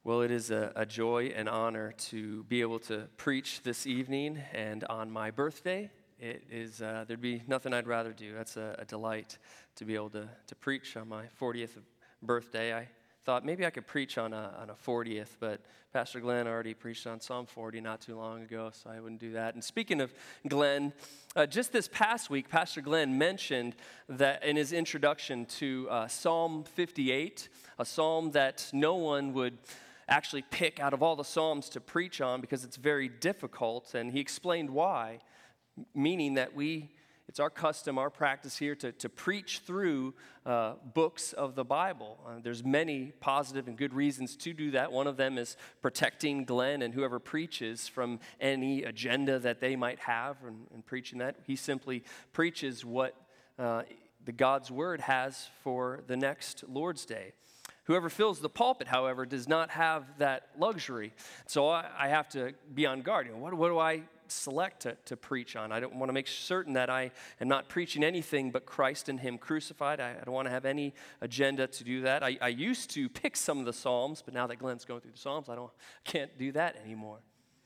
Well, it is a joy and honor to be able to preach this evening and on my birthday. It is, there'd be nothing I'd rather do. That's a delight to be able to preach on my 40th birthday. I thought maybe I could preach on a 40th, but Pastor Glenn already preached on Psalm 40 not too long ago, so I wouldn't do that. And speaking of Glenn, just this past week, Pastor Glenn mentioned that in his introduction to Psalm 58, a psalm that no one would actually pick out of all the Psalms to preach on because it's very difficult, and he explained why, meaning that it's our custom, our practice here to preach through books of the Bible. There's many positive and good reasons to do that. One of them is protecting Glenn and whoever preaches from any agenda that they might have in preaching that. He simply preaches what the God's Word has for the next Lord's Day. Whoever fills the pulpit, however, does not have that luxury. So I have to be on guard. What do I select to preach on? I don't want to make certain that I am not preaching anything but Christ and Him crucified. I don't want to have any agenda to do that. I used to pick some of the Psalms, but now that Glenn's going through the Psalms, I can't do that anymore.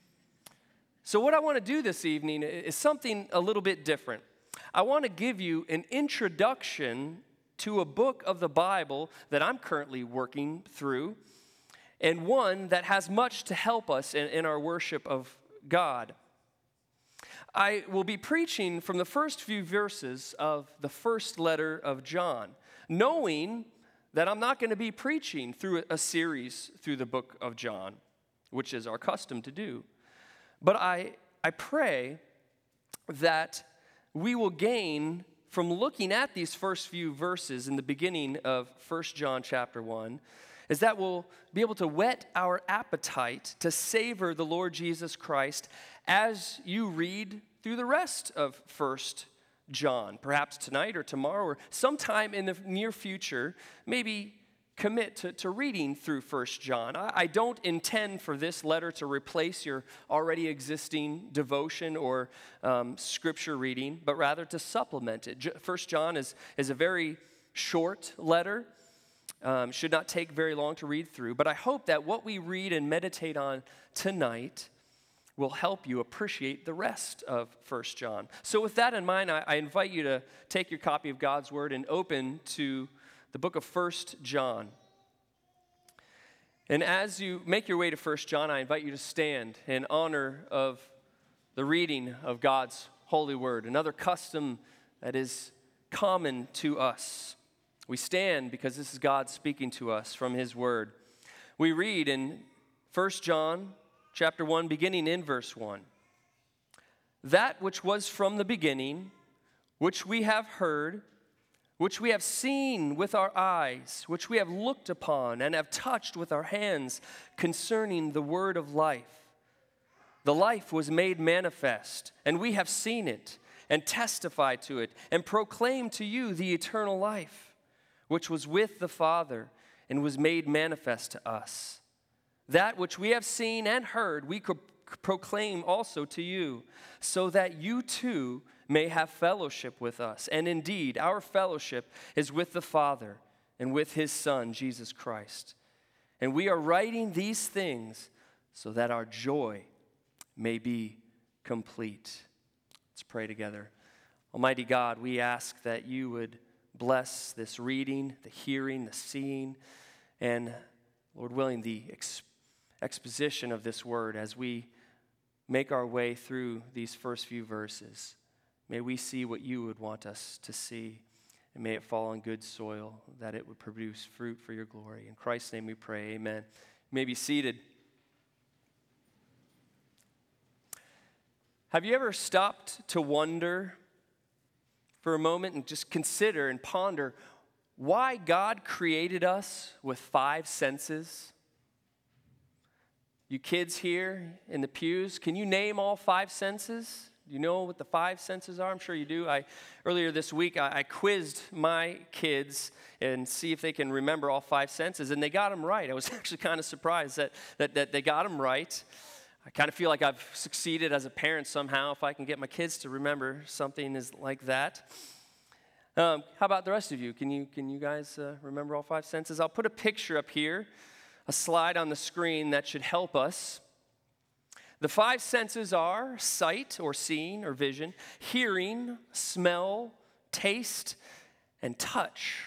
So what I want to do this evening is something a little bit different. I want to give you an introduction to a book of the Bible that I'm currently working through, and one that has much to help us in our worship of God. I will be preaching from the first few verses of the first letter of John, knowing that I'm not going to be preaching through a series through the book of John, which is our custom to do. But I pray that we will gain from looking at these first few verses in the beginning of 1 John chapter 1, is that we'll be able to whet our appetite to savor the Lord Jesus Christ as you read through the rest of 1 John, perhaps tonight or tomorrow or sometime in the near future, maybe commit to reading through 1 John. I don't intend for this letter to replace your already existing devotion or scripture reading, but rather to supplement it. 1 John is a very short letter, should not take very long to read through, but I hope that what we read and meditate on tonight will help you appreciate the rest of 1 John. So with that in mind, I invite you to take your copy of God's Word and open to the book of 1 John. And as you make your way to 1 John, I invite you to stand in honor of the reading of God's holy word, another custom that is common to us. We stand because this is God speaking to us from His word. We read in 1 John chapter 1, beginning in verse 1, "That which was from the beginning, which we have heard, which we have seen with our eyes, which we have looked upon and have touched with our hands concerning the word of life. The life was made manifest, and we have seen it and testified to it and proclaimed to you the eternal life, which was with the Father and was made manifest to us. That which we have seen and heard we could proclaim also to you, so that you too may have fellowship with us. And indeed, our fellowship is with the Father and with His Son, Jesus Christ. And we are writing these things so that our joy may be complete." Let's pray together. Almighty God, we ask that you would bless this reading, the hearing, the seeing, and, Lord willing, the exposition of this word as we make our way through these first few verses. May we see what you would want us to see, and may it fall on good soil, that it would produce fruit for your glory. In Christ's name we pray, amen. You may be seated. Have you ever stopped to wonder for a moment and just consider and ponder why God created us with 5 senses? You kids here in the pews, can you name all 5 senses? Do you know what the 5 senses are? I'm sure you do. Earlier this week, I quizzed my kids and see if they can remember all 5 senses, and they got them right. I was actually kind of surprised that they got them right. I kind of feel like I've succeeded as a parent somehow if I can get my kids to remember something like that. How about the rest of you? Can you guys remember all 5 senses? I'll put a picture up here a slide on the screen that should help us. The five senses are sight or seeing or vision, hearing, smell, taste, and touch.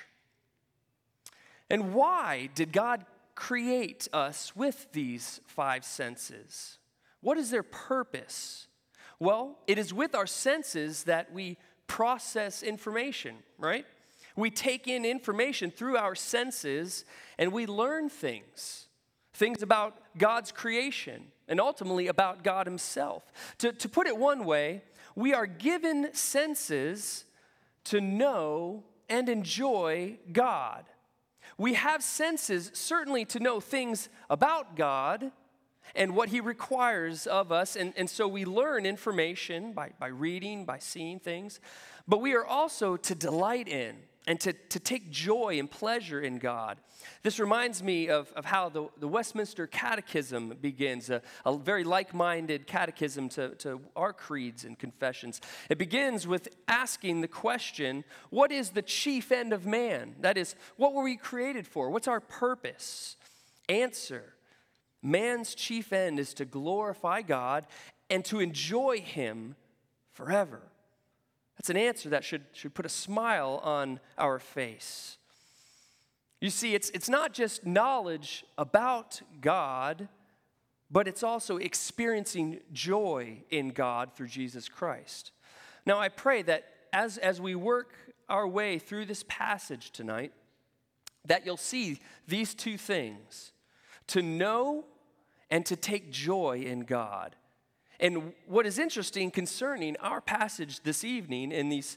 And why did God create us with these five senses? What is their purpose? Well, it is with our senses that we process information, right? We take in information through our senses and we learn things about God's creation and ultimately about God himself. To put it one way, we are given senses to know and enjoy God. We have senses certainly to know things about God and what he requires of us. And so we learn information by reading, by seeing things. But we are also to delight in and to take joy and pleasure in God. This reminds me of how the Westminster Catechism begins, a very like-minded catechism to our creeds and confessions. It begins with asking the question, what is the chief end of man? That is, what were we created for? What's our purpose? Answer, man's chief end is to glorify God and to enjoy him forever. That's an answer that should put a smile on our face. You see, it's not just knowledge about God, but it's also experiencing joy in God through Jesus Christ. Now, I pray that as we work our way through this passage tonight, that you'll see these two things, to know and to take joy in God. And what is interesting concerning our passage this evening in these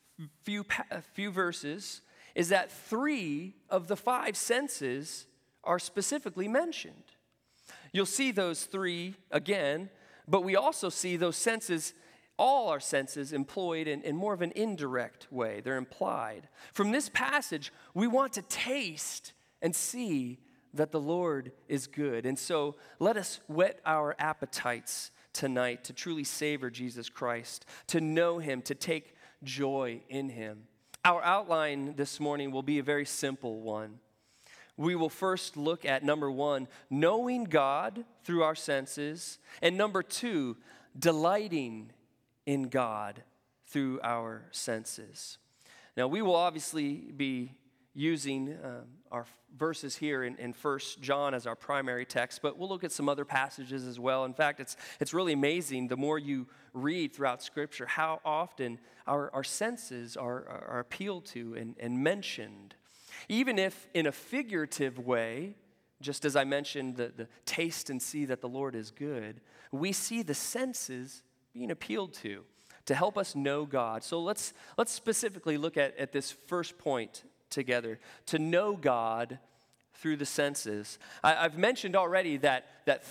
few verses is that 3 of the 5 senses are specifically mentioned. You'll see those 3 again, but we also see those senses, all our senses, employed in more of an indirect way. They're implied. From this passage, we want to taste and see that the Lord is good. And so let us whet our appetites tonight to truly savor Jesus Christ, to know him, to take joy in him. Our outline this morning will be a very simple one. We will first look at number 1, knowing God through our senses, and number 2, delighting in God through our senses. Now, we will obviously be using our verses here in 1 John as our primary text, but we'll look at some other passages as well. In fact, it's really amazing the more you read throughout Scripture how often our senses are appealed to and mentioned. Even if in a figurative way, just as I mentioned, the taste and see that the Lord is good, we see the senses being appealed to help us know God. So let's specifically look at this first point together, to know God through the senses. I've mentioned already that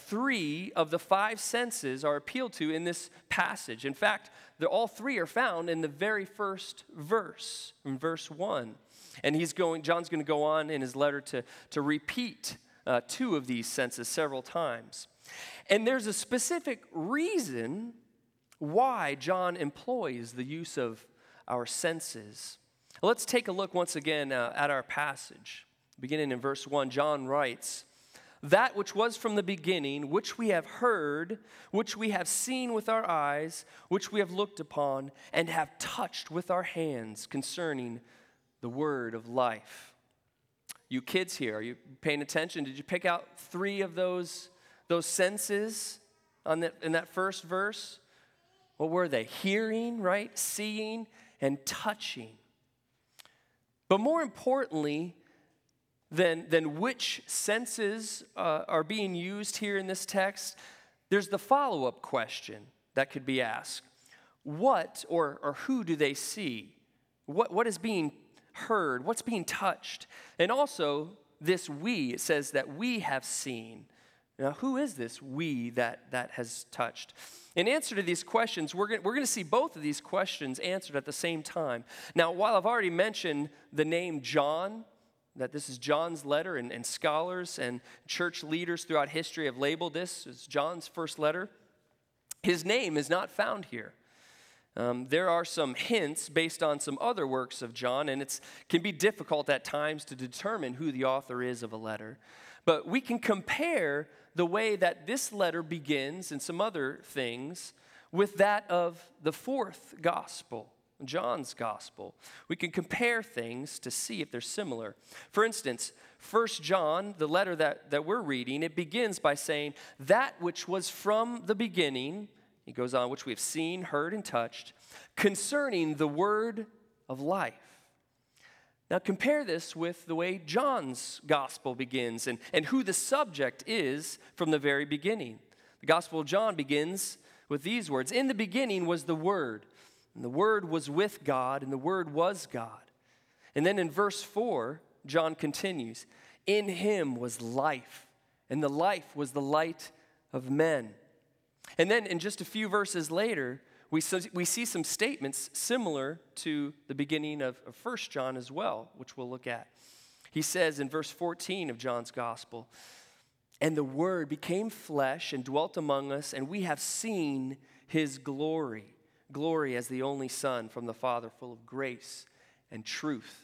3 of the 5 senses are appealed to in this passage. In fact, all 3 are found in the very first verse, in verse 1. And John's going to go on in his letter to repeat 2 of these senses several times. And there's a specific reason why John employs the use of our senses. Let's take a look once again at our passage. Beginning in verse 1, John writes, "That which was from the beginning, which we have heard, which we have seen with our eyes, which we have looked upon, and have touched with our hands concerning the word of life." You kids here, are you paying attention? Did you pick out 3 of those senses in that first verse? What were they? Hearing, right? Seeing, and touching. But more importantly than which senses are being used here in this text, there's the follow-up question that could be asked. What or who do they see? What is being heard? What's being touched? And also, this we, it says that we have seen. Now, who is this we that has touched? In answer to these questions, we're going to see both of these questions answered at the same time. Now, while I've already mentioned the name John, that this is John's letter, and scholars and church leaders throughout history have labeled this as John's first letter, his name is not found here. There are some hints based on some other works of John, and it can be difficult at times to determine who the author is of a letter. But we can compare the way that this letter begins and some other things with that of the fourth gospel, John's gospel. We can compare things to see if they're similar. For instance, 1 John, the letter that we're reading, it begins by saying, that which was from the beginning, he goes on, which we have seen, heard, and touched, concerning the word of life. Now compare this with the way John's gospel begins and who the subject is from the very beginning. The Gospel of John begins with these words, in the beginning was the Word, and the Word was with God, and the Word was God. And then in verse 4, John continues, in him was life, and the life was the light of men. And then in just a few verses later, we see some statements similar to the beginning of 1 John as well, which we'll look at. He says in verse 14 of John's gospel, and the Word became flesh and dwelt among us, and we have seen his glory, glory as the only Son from the Father, full of grace and truth.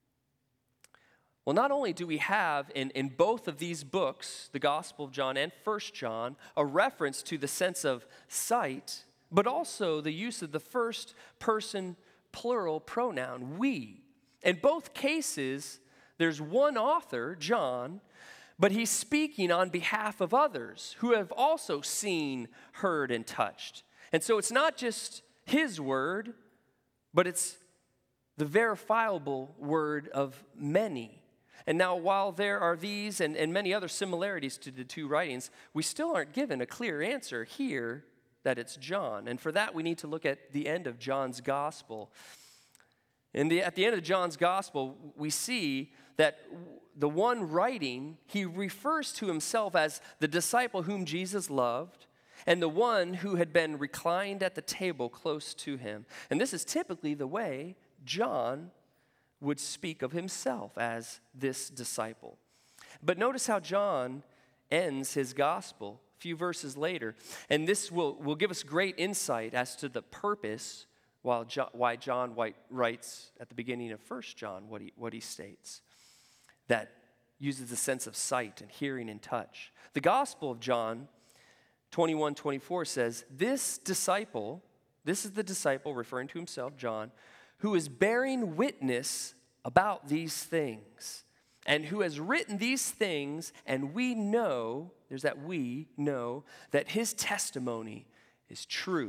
Well, not only do we have in both of these books, the Gospel of John and 1 John, a reference to the sense of sight, but also the use of the first person plural pronoun, we. In both cases, there's one author, John, but he's speaking on behalf of others who have also seen, heard, and touched. And so it's not just his word, but it's the verifiable word of many. And now, while there are these and many other similarities to the two writings, we still aren't given a clear answer here that it's John. And for that, we need to look at the end of John's gospel. At the end of John's gospel, we see that the one writing, he refers to himself as the disciple whom Jesus loved, and the one who had been reclined at the table close to him. And this is typically the way John would speak of himself as this disciple. But notice how John ends his gospel a few verses later, and this will give us great insight as to the purpose why John writes at the beginning of 1 John what he states, that uses the sense of sight and hearing and touch. The Gospel of John 21:24 says, this is the disciple, referring to himself, John, who is bearing witness about these things, and who has written these things, and we know, there's that we know, that his testimony is true.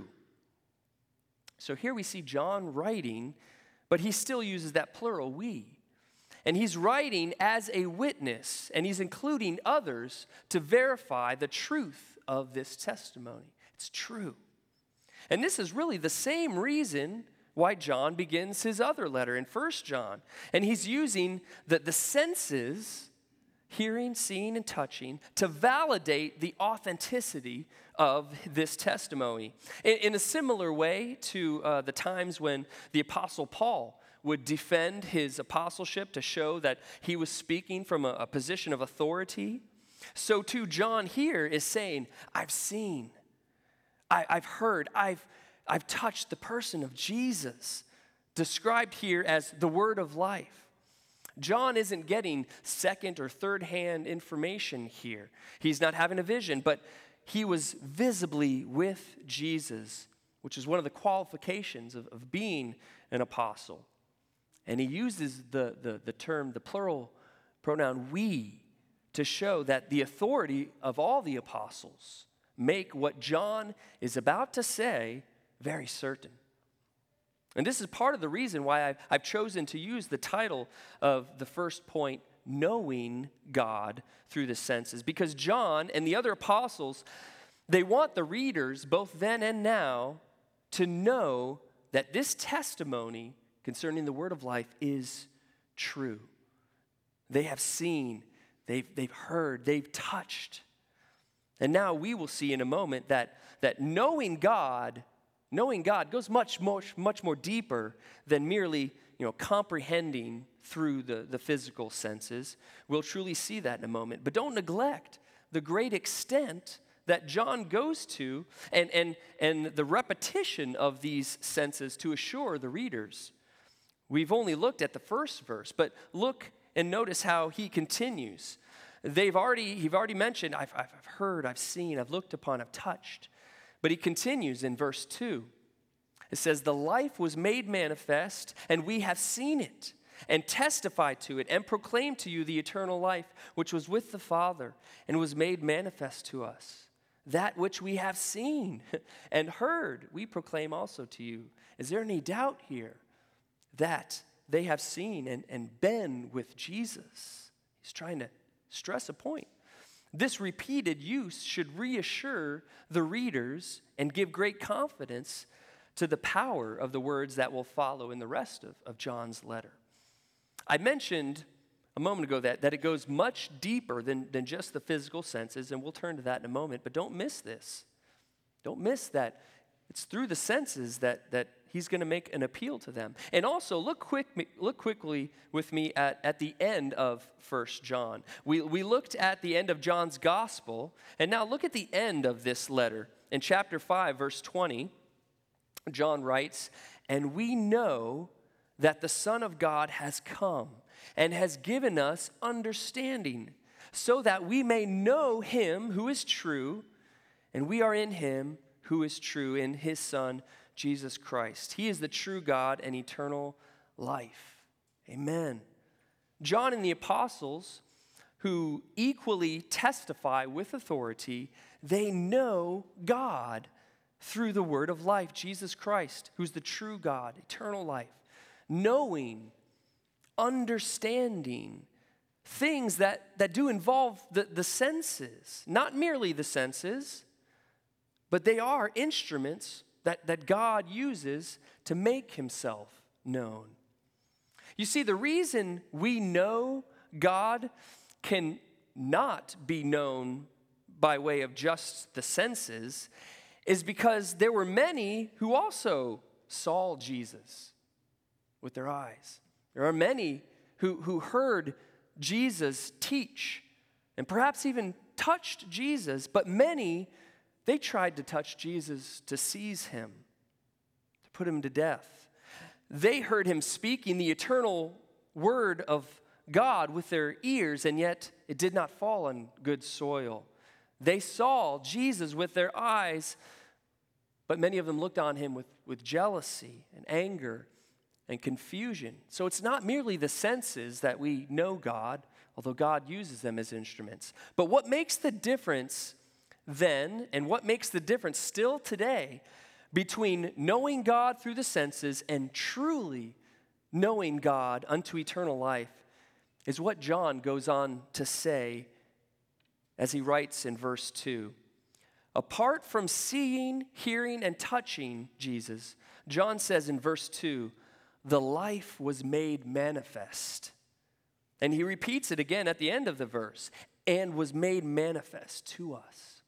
So here we see John writing, but he still uses that plural, we. And he's writing as a witness, and he's including others to verify the truth of this testimony. It's true. And this is really the same reason why John begins his other letter in 1 John. And he's using the senses, hearing, seeing, and touching, to validate the authenticity of this testimony. In a similar way to the times when the Apostle Paul would defend his apostleship to show that he was speaking from a position of authority, so too John here is saying, I've seen, I've heard, I've touched the person of Jesus, described here as the word of life. John isn't getting second or third hand information here. He's not having a vision, but he was visibly with Jesus, which is one of the qualifications of being an apostle. And he uses the term, the plural pronoun we, to show that the authority of all the apostles make what John is about to say very certain. And this is part of the reason why I've chosen to use the title of the first point, Knowing God Through the Senses, because John and the other apostles, they want the readers, both then and now, to know that this testimony concerning the word of life is true. They have seen, they've heard, they've touched. And now we will see in a moment that knowing God goes much more deeper than merely comprehending through the physical senses. We'll truly see that in a moment. But don't neglect the great extent that John goes to and the repetition of these senses to assure the readers. We've only looked at the first verse, but look and notice how he continues. He've already mentioned, I've heard, I've seen, I've looked upon, I've touched. But he continues in verse 2. It says, the life was made manifest, and we have seen it, and testified to it, and proclaimed to you the eternal life, which was with the Father, and was made manifest to us. That which we have seen and heard, we proclaim also to you. Is there any doubt here that they have seen and been with Jesus? He's trying to stress a point. This repeated use should reassure the readers and give great confidence to the power of the words that will follow in the rest of John's letter. I mentioned a moment ago that it goes much deeper than just the physical senses, and we'll turn to that in a moment, but don't miss this. Don't miss that it's through the senses that he's going to make an appeal to them. And also, look quickly with me at the end of 1 John. We looked at the end of John's gospel, and now look at the end of this letter. In chapter 5, verse 20, John writes, and we know that the Son of God has come and has given us understanding, so that we may know him who is true, and we are in him who is true, in his Son, Jesus Christ. He is the true God and eternal life. Amen. John and the apostles, who equally testify with authority, they know God through the word of life, Jesus Christ, who's the true God, eternal life. Knowing, understanding things that do involve the senses, not merely the senses, but they are instruments that God uses to make himself known. You see, the reason we know God can not be known by way of just the senses is because there were many who also saw Jesus with their eyes. There are many who heard Jesus teach and perhaps even touched Jesus, but many, they tried to touch Jesus to seize him, to put him to death. They heard him speaking the eternal word of God with their ears, and yet it did not fall on good soil. They saw Jesus with their eyes, but many of them looked on him with jealousy and anger and confusion. So it's not merely the senses that we know God, although God uses them as instruments. But what makes the difference then, and what makes the difference still today, between knowing God through the senses and truly knowing God unto eternal life is what John goes on to say as he writes in verse 2. Apart from seeing, hearing, and touching Jesus, John says in verse 2, the life was made manifest. And he repeats it again at the end of the verse, and was made manifest to us.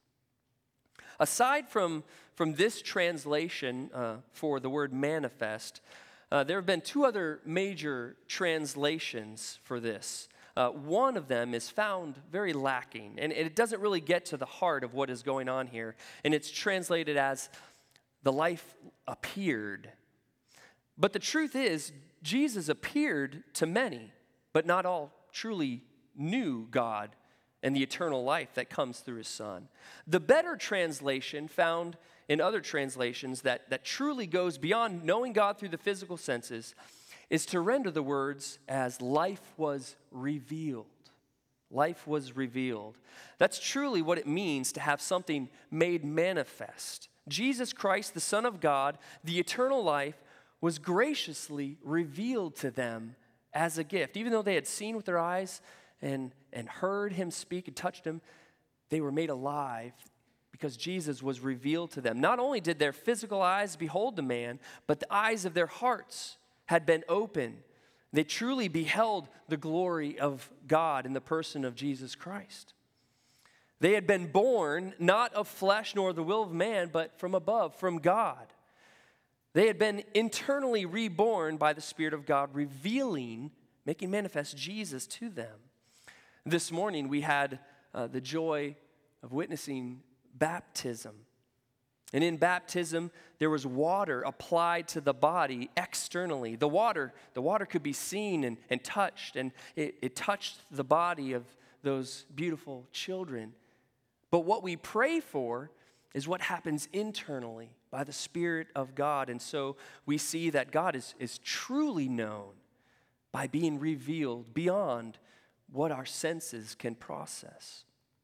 Aside from this translation for the word manifest, there have been two other major translations for this. One of them is found very lacking, and it doesn't really get to the heart of what is going on here. And it's translated as, the life appeared. But the truth is, Jesus appeared to many, but not all truly knew God and the eternal life that comes through his Son. The better translation found in other translations that truly goes beyond knowing God through the physical senses is to render the words as life was revealed. Life was revealed. That's truly what it means to have something made manifest. Jesus Christ, the Son of God, the eternal life, was graciously revealed to them as a gift. Even though they had seen with their eyes and heard him speak and touched him, they were made alive because Jesus was revealed to them. Not only did their physical eyes behold the man, but the eyes of their hearts had been opened. They truly beheld the glory of God in the person of Jesus Christ. They had been born not of flesh nor the will of man, but from above, from God. They had been internally reborn by the Spirit of God, revealing, making manifest Jesus to them. This morning we had the joy of witnessing baptism. And in baptism, there was water applied to the body externally. The water could be seen and touched, and it touched the body of those beautiful children. But what we pray for is what happens internally by the Spirit of God. And so we see that God is truly known by being revealed beyond what our senses can process.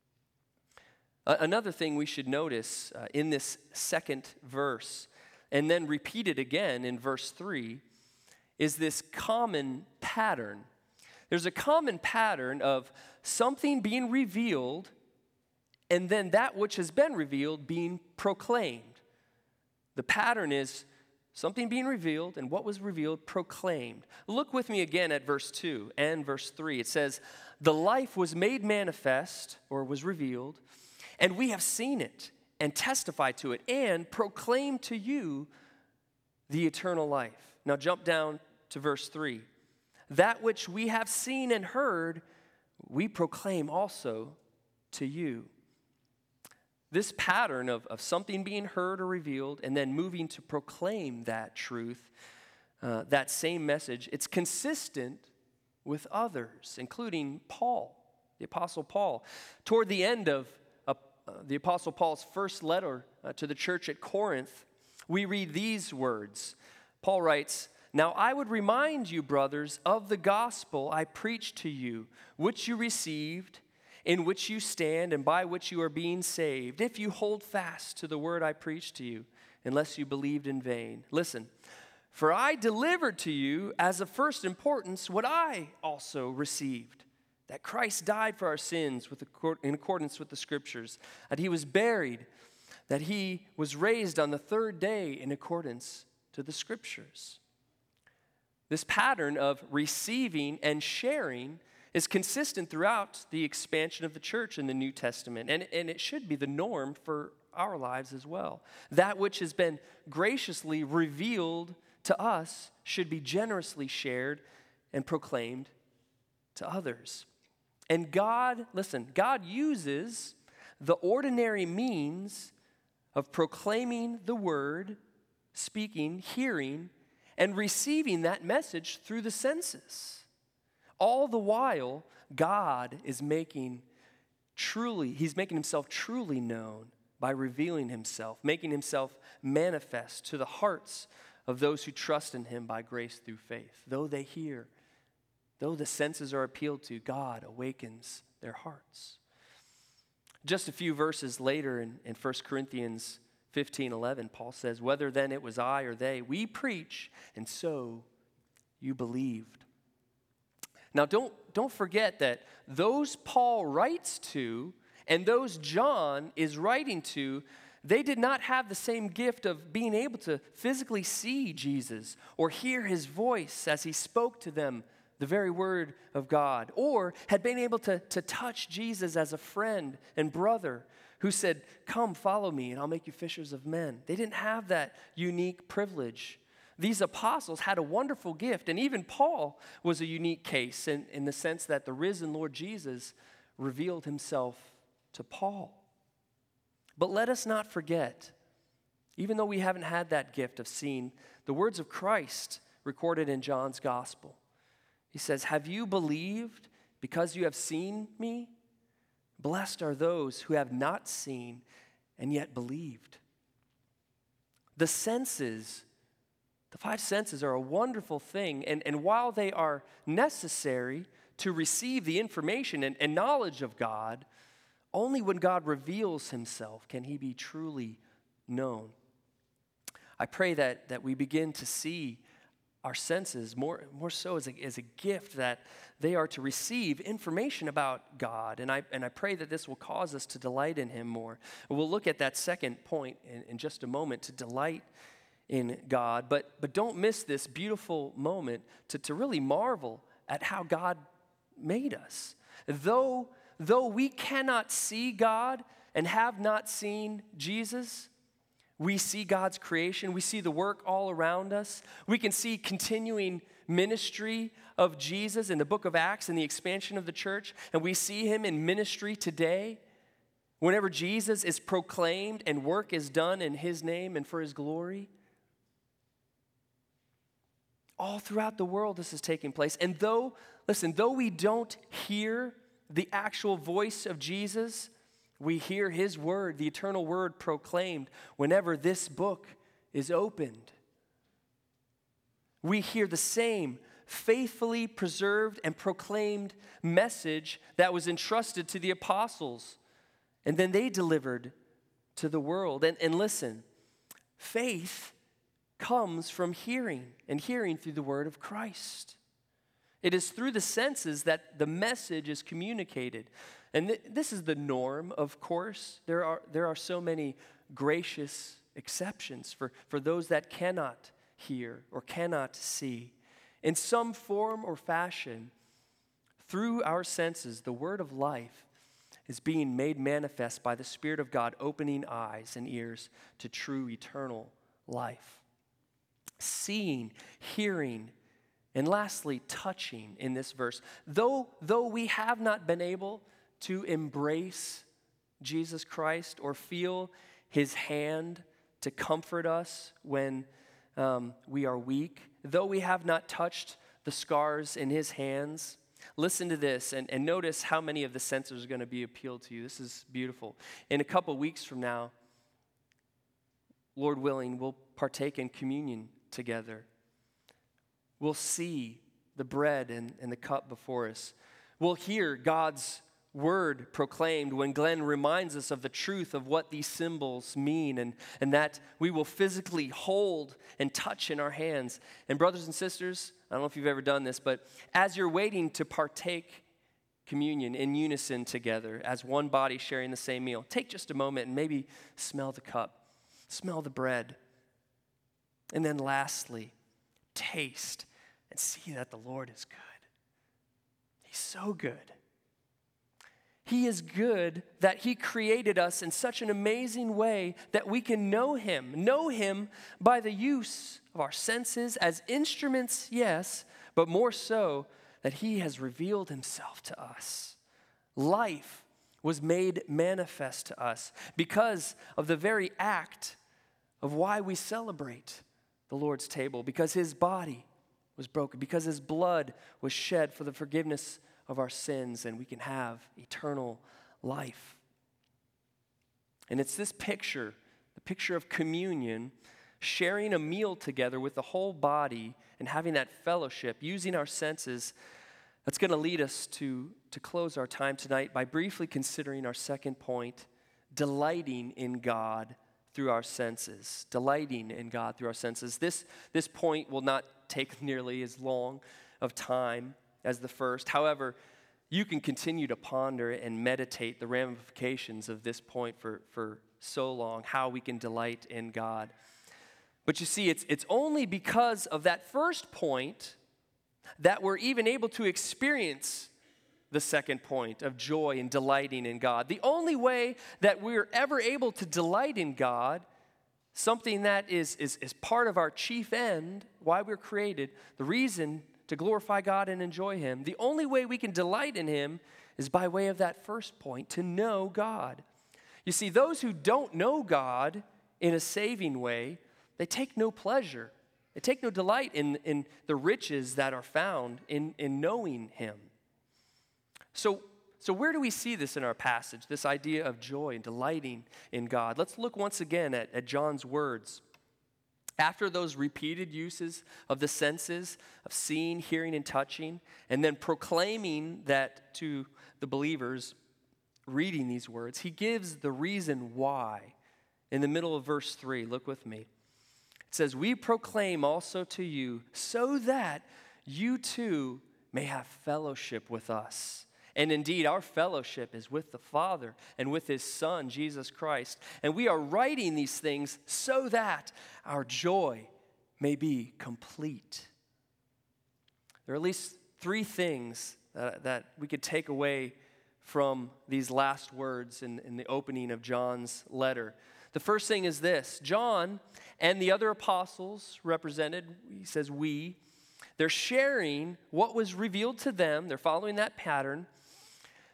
Another thing we should notice in this second verse, and then repeated again in verse 3, is this common pattern. There's a common pattern of something being revealed and then that which has been revealed being proclaimed. The pattern is something being revealed and what was revealed proclaimed. Look with me again at verse 2 and verse 3. It says, "The life was made manifest," or was revealed, "and we have seen it and testified to it and proclaimed to you the eternal life." Now jump down to verse 3. "That which we have seen and heard, we proclaim also to you." This pattern of something being heard or revealed and then moving to proclaim that truth, that same message, it's consistent with others, including Paul, the Apostle Paul. Toward the end of the Apostle Paul's first letter to the church at Corinth, we read these words. Paul writes, "Now I would remind you, brothers, of the gospel I preached to you, which you received, in which you stand, and by which you are being saved, if you hold fast to the word I preached to you, unless you believed in vain. Listen, for I delivered to you as of first importance what I also received, that Christ died for our sins in accordance with the Scriptures, that he was buried, that he was raised on the third day in accordance to the Scriptures." This pattern of receiving and sharing is consistent throughout the expansion of the church in the New Testament, and it should be the norm for our lives as well. That which has been graciously revealed to us should be generously shared and proclaimed to others. And God uses the ordinary means of proclaiming the word, speaking, hearing, and receiving that message through the senses. All the while, God is making himself truly known by revealing himself, making himself manifest to the hearts of those who trust in him by grace through faith. Though they hear, though the senses are appealed to, God awakens their hearts. Just a few verses later in 1 Corinthians 15:11, Paul says, "Whether then it was I or they, we preach, and so you believed." Now don't forget that those Paul writes to and those John is writing to, they did not have the same gift of being able to physically see Jesus or hear his voice as he spoke to them the very word of God, or had been able to touch Jesus as a friend and brother who said, "Come, follow me, and I'll make you fishers of men." They didn't have that unique privilege. These apostles had a wonderful gift, and even Paul was a unique case in the sense that the risen Lord Jesus revealed himself to Paul. But let us not forget, even though we haven't had that gift of seeing, the words of Christ recorded in John's gospel. He says, "Have you believed because you have seen me? Blessed are those who have not seen and yet believed." The senses, the five senses, are a wonderful thing, and while they are necessary to receive the information and knowledge of God, only when God reveals himself can he be truly known. I pray that we begin to see our senses more so as a gift, that they are to receive information about God. And I pray that this will cause us to delight in him more. We'll look at that second point in just a moment, to delight in God. But don't miss this beautiful moment to really marvel at how God made us. Though we cannot see God and have not seen Jesus, we see God's creation. We see the work all around us. We can see continuing ministry of Jesus in the book of Acts and the expansion of the church. And we see him in ministry today. Whenever Jesus is proclaimed and work is done in his name and for his glory, all throughout the world this is taking place. And though we don't hear the actual voice of Jesus, we hear his word, the eternal word proclaimed whenever this book is opened. We hear the same faithfully preserved and proclaimed message that was entrusted to the apostles, and then they delivered to the world. And listen, faith comes from hearing, and hearing through the word of Christ. It is through the senses that the message is communicated. And this is the norm, of course. There are so many gracious exceptions for those that cannot hear or cannot see. In some form or fashion, through our senses, the word of life is being made manifest by the Spirit of God, opening eyes and ears to true eternal life. Seeing, hearing, and lastly, touching in this verse. Though we have not been able to embrace Jesus Christ or feel his hand to comfort us when we are weak, though we have not touched the scars in his hands, listen to this and notice how many of the senses are going to be appealed to you. This is beautiful. In a couple weeks from now, Lord willing, we'll partake in communion together. We'll see the bread and the cup before us. We'll hear God's word proclaimed when Glenn reminds us of the truth of what these symbols mean, and that we will physically hold and touch in our hands. And brothers and sisters, I don't know if you've ever done this, but as you're waiting to partake communion in unison together as one body sharing the same meal, take just a moment and maybe smell the cup, smell the bread, and then lastly, taste and see that the Lord is good. He's so good. He is good that he created us in such an amazing way that we can know him by the use of our senses as instruments, yes, but more so that he has revealed himself to us. Life was made manifest to us because of the very act of why we celebrate the Lord's table, because his body was broken, because his blood was shed for the forgiveness of our sins, and we can have eternal life. And it's this picture, the picture of communion, sharing a meal together with the whole body and having that fellowship, using our senses, that's going to lead us to close our time tonight by briefly considering our second point, delighting in God through our senses. Delighting in God through our senses. This point will not take nearly as long of time as the first. However, you can continue to ponder and meditate the ramifications of this point for so long, how we can delight in God. But you see, it's only because of that first point that we're even able to experience the second point of joy and delighting in God. The only way that we're ever able to delight in God, something that is part of our chief end, why we're created, the reason to glorify God and enjoy him, the only way we can delight in him is by way of that first point, to know God. You see, those who don't know God in a saving way, they take no pleasure. They take no delight in the riches that are found in knowing him. So where do we see this in our passage, this idea of joy and delighting in God? Let's look once again at John's words. After those repeated uses of the senses, of seeing, hearing, and touching, and then proclaiming that to the believers, reading these words, he gives the reason why. In the middle of verse 3, look with me. It says, "We proclaim also to you, so that you too may have fellowship with us. And indeed, our fellowship is with the Father and with his Son, Jesus Christ. And we are writing these things so that our joy may be complete." There are at least three things that we could take away from these last words in the opening of John's letter. The first thing is this: John and the other apostles represented, he says they're sharing what was revealed to them. They're following that pattern.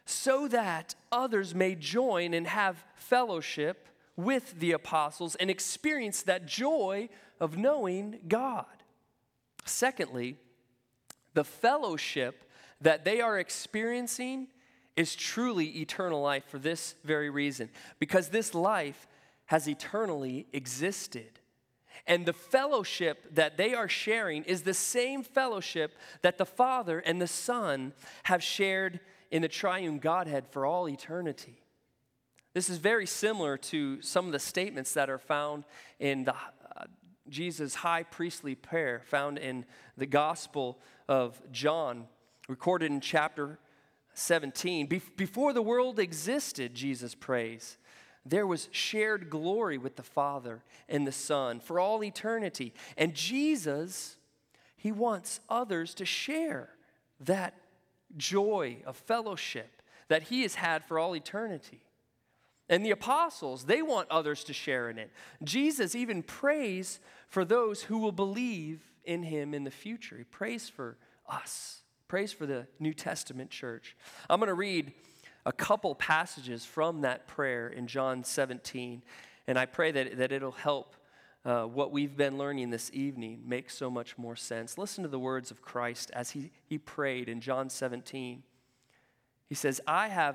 so that others may join and have fellowship with the apostles and experience that joy of knowing God. Secondly, the fellowship that they are experiencing is truly eternal life for this very reason, because this life has eternally existed. And the fellowship that they are sharing is the same fellowship that the Father and the Son have shared in the triune Godhead for all eternity. This is very similar to some of the statements that are found in Jesus' high priestly prayer found in the Gospel of John, recorded in chapter 17. Before the world existed, Jesus prays, there was shared glory with the Father and the Son for all eternity. And Jesus, he wants others to share that joy of fellowship that he has had for all eternity. And the apostles, they want others to share in it. Jesus even prays for those who will believe in him in the future. He prays for us, prays for the New Testament church. I'm going to read a couple passages from that prayer in John 17, and I pray that it'll help what we've been learning this evening make so much more sense. Listen to the words of Christ as he prayed in John 17. He says, I have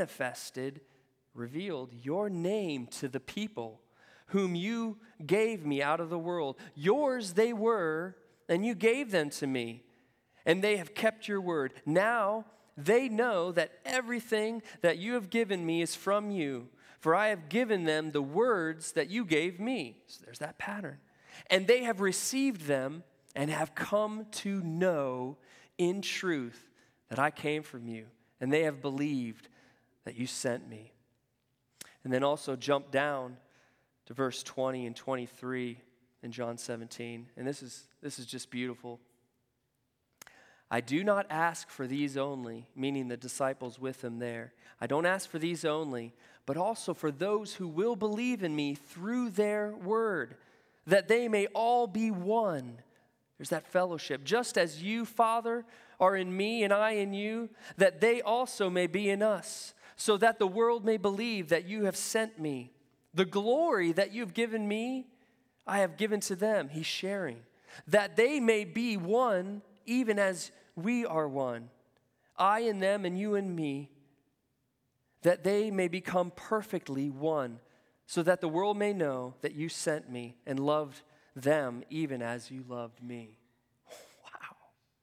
revealed your name to the people whom you gave me out of the world. Yours they were, and you gave them to me, and they have kept your word. Now they know that everything that you have given me is from you, for I have given them the words that you gave me. So there's that pattern. And they have received them and have come to know in truth that I came from you, and they have believed that you sent me. And then also jump down to verse 20 and 23 in John 17. And this is just beautiful. I do not ask for these only, meaning the disciples with him there. I don't ask for these only, but also for those who will believe in me through their word, that they may all be one. There's that fellowship. Just as you, Father, are in me and I in you, that they also may be in us, so that the world may believe that you have sent me. The glory that you've given me, I have given to them. He's sharing. That they may be one, even as we are one. I in them and you in me. That they may become perfectly one, so that the world may know that you sent me and loved them even as you loved me. Wow.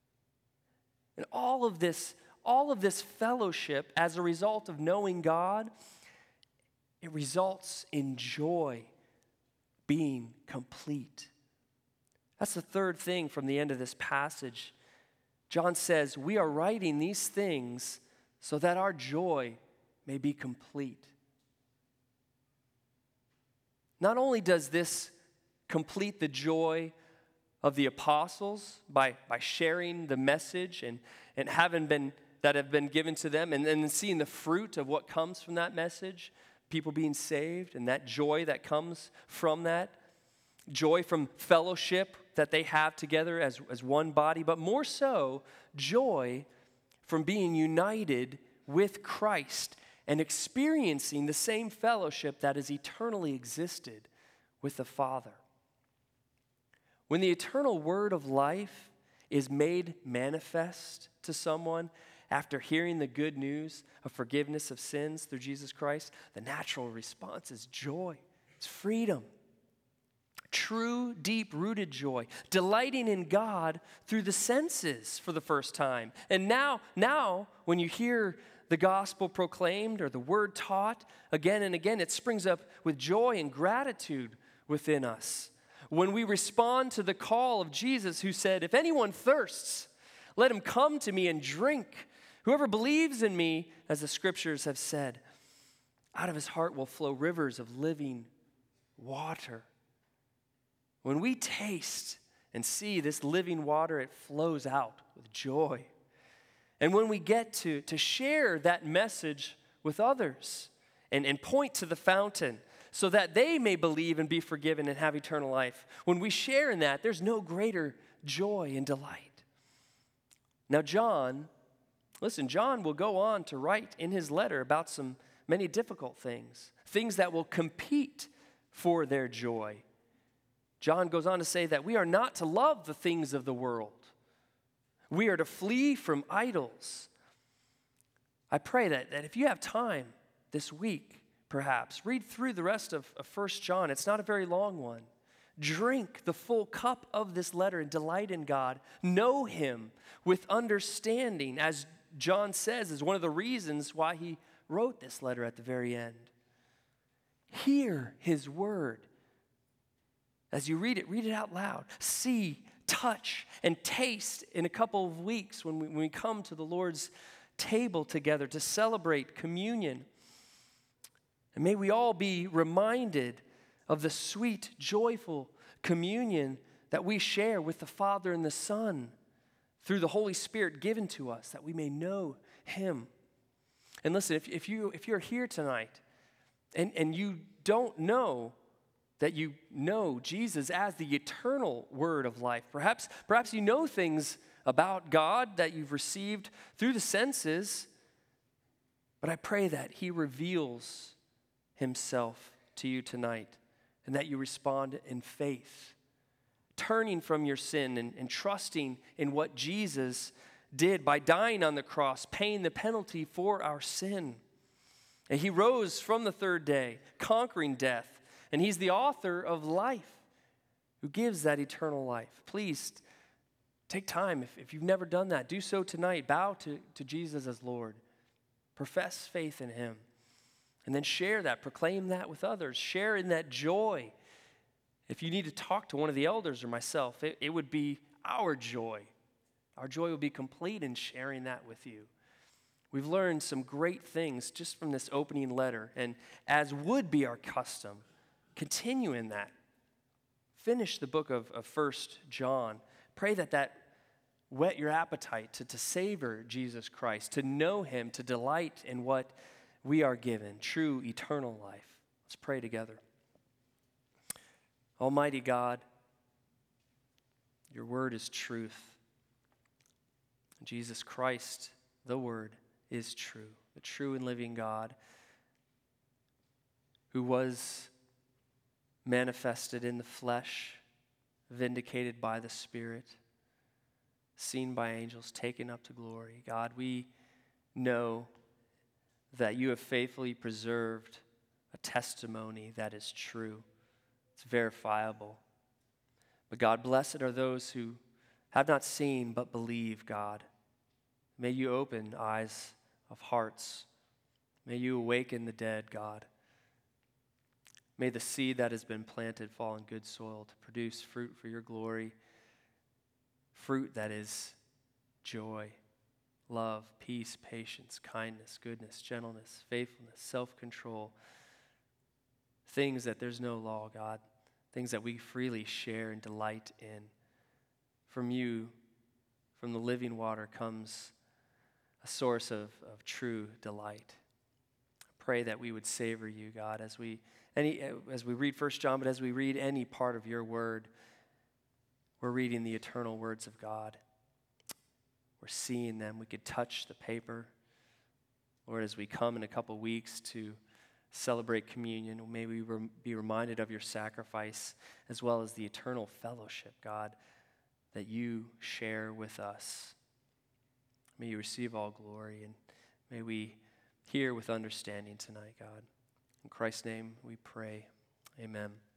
And all of this fellowship, as a result of knowing God, it results in joy being complete. That's the third thing from the end of this passage. John says, we are writing these things so that our joy may be complete. Not only does this complete the joy of the apostles by sharing the message and that have been given to them, and then seeing the fruit of what comes from that message, people being saved, and that joy that comes from that, joy from fellowship that they have together as one body, but more so, joy from being united with Christ and experiencing the same fellowship that has eternally existed with the Father. When the eternal word of life is made manifest to someone after hearing the good news of forgiveness of sins through Jesus Christ, the natural response is joy. It's freedom. True, deep-rooted joy. Delighting in God through the senses for the first time. And now, when you hear the gospel proclaimed or the word taught again and again, it springs up with joy and gratitude within us. When we respond to the call of Jesus, who said, if anyone thirsts, let him come to me and drink. Whoever believes in me, as the scriptures have said, out of his heart will flow rivers of living water. When we taste and see this living water, it flows out with joy. And when we get to share that message with others and point to the fountain so that they may believe and be forgiven and have eternal life, when we share in that, there's no greater joy and delight. Now, John Listen, John will go on to write in his letter about some many difficult things, things that will compete for their joy. John goes on to say that we are not to love the things of the world. We are to flee from idols. I pray that if you have time this week, perhaps, read through the rest of 1 John. It's not a very long one. Drink the full cup of this letter and delight in God. Know him with understanding, as John says, is one of the reasons why he wrote this letter at the very end. Hear his word. As you read it out loud. See, touch, and taste in a couple of weeks when we come to the Lord's table together to celebrate communion. And may we all be reminded of the sweet, joyful communion that we share with the Father and the Son through the Holy Spirit given to us, that we may know him. And listen, if you're here tonight and you don't know that you know Jesus as the eternal word of life, perhaps you know things about God that you've received through the senses, but I pray that he reveals himself to you tonight and that you respond in faith, turning from your sin and trusting in what Jesus did by dying on the cross, paying the penalty for our sin. And he rose from the third day, conquering death, and he's the author of life who gives that eternal life. Please take time. If you've never done that, do so tonight. Bow to Jesus as Lord. Profess faith in him. And then share that, proclaim that with others. Share in that joy. If you need to talk to one of the elders or myself, it would be our joy. Our joy will be complete in sharing that with you. We've learned some great things just from this opening letter. And as would be our custom, continue in that. Finish the book of 1 John. Pray that whet your appetite to savor Jesus Christ, to know him, to delight in what we are given, true eternal life. Let's pray together. Almighty God, your word is truth. Jesus Christ, the word, is true, the true and living God who was manifested in the flesh, vindicated by the Spirit, seen by angels, taken up to glory. God, we know that you have faithfully preserved a testimony that is true. It's verifiable. But God, blessed are those who have not seen but believe, God. May you open eyes of hearts. May you awaken the dead, God. May the seed that has been planted fall in good soil to produce fruit for your glory, fruit that is joy, love, peace, patience, kindness, goodness, gentleness, faithfulness, self-control. Things that there's no law, God. Things that we freely share and delight in. From you, from the living water, comes a source of true delight. I pray that we would savor you, God, as we read 1 John, but as we read any part of your word, we're reading the eternal words of God. We're seeing them. We could touch the paper. Lord, as we come in a couple weeks to celebrate communion, may we be reminded of your sacrifice as well as the eternal fellowship, God, that you share with us. May you receive all glory, and may we hear with understanding tonight, God. In Christ's name we pray. Amen.